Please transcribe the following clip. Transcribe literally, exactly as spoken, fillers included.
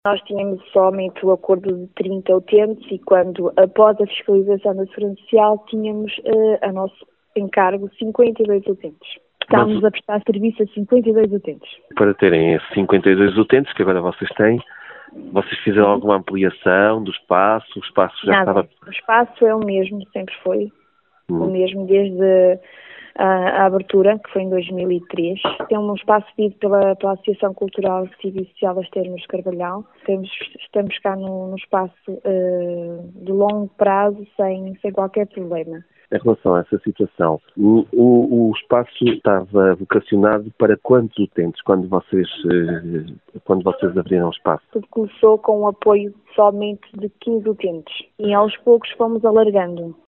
Nós tínhamos somente o acordo de trinta utentes e quando, após a fiscalização da Segurança Social, tínhamos uh, a nosso encargo cinquenta e dois utentes. Estávamos Mas, a prestar serviço a cinquenta e dois utentes. para terem esses cinquenta e dois utentes que agora vocês têm, vocês fizeram alguma ampliação do espaço? O espaço já Nada. estava... O espaço é o mesmo, sempre foi. Hum. O mesmo desde a, a abertura, que foi em dois mil e três. É um espaço pedido pela, pela Associação Cultural Civil e Social das Termas de Carvalhal. Temos, estamos cá no, no espaço uh, de longo prazo, sem, sem qualquer problema. Em relação a essa situação, o, o, o espaço estava vocacionado para quantos utentes quando vocês, quando vocês abriram o espaço? Tudo começou com o apoio somente de quinze utentes e aos poucos fomos alargando.